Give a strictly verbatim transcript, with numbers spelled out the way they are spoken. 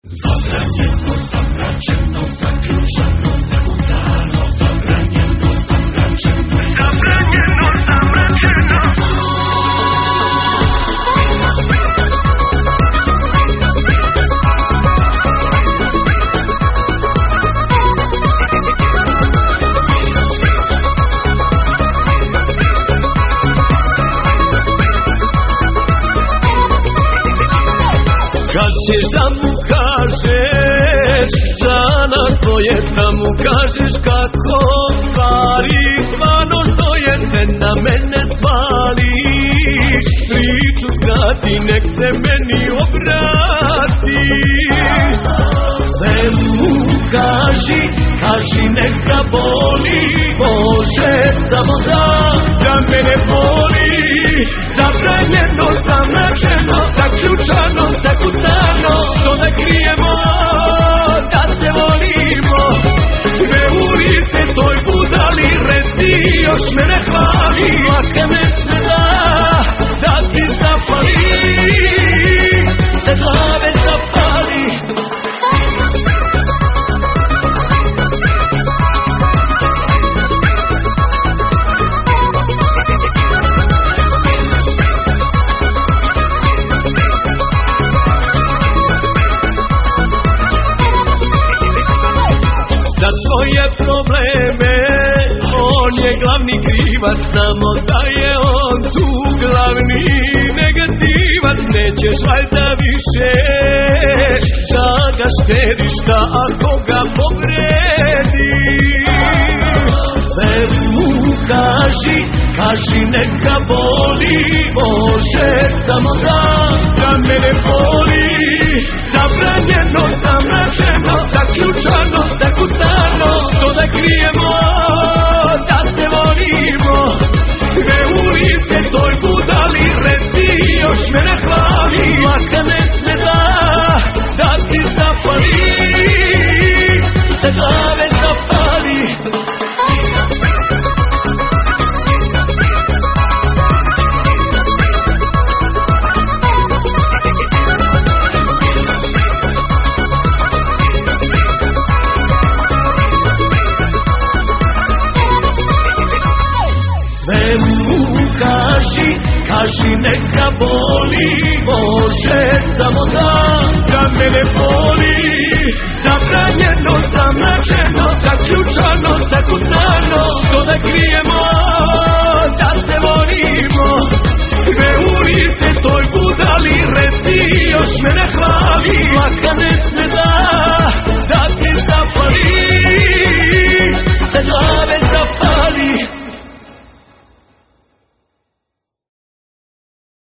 Zabranjeno, zamračeno, zaključano, zakucano, zabranjeno, zamračeno, zabranjeno, zamračeno. Kad ćeš da mu kažeš za nas dvoje, da mu kažeš kako stvari stvarno stoje, se na mene svališ, priču skrati, nek se meni obrati. Sve mu kaži, kaži neka boli, Bože samo da, da mene boli. Zabranjeno, zamračeno, zaključano, zakucano, što da krijemo, da se volimo. Ne ulice toj budali, reci još mene hvali, laka me se da, da ti zapali, da glave zapali. Za svoje probleme on je glavni krivac, samo da je on tu glavni negativac. Nećeš valjda više da ga štediš, da ako ga povrediš. Sve mu kaži, kaži neka boli, Bože samo da, da mene boli. Zabranjeno, zamračeno, zaključano, zakucano, što da krijemo, da se volimo. Ne ulice toj budali, reci još mene hvali, laka ne se da, da ti zapali, da glave zapali. Kaži, kaži neka boli, Bože samo da, da mene boli. Zabranjeno, zamračeno, zaključano,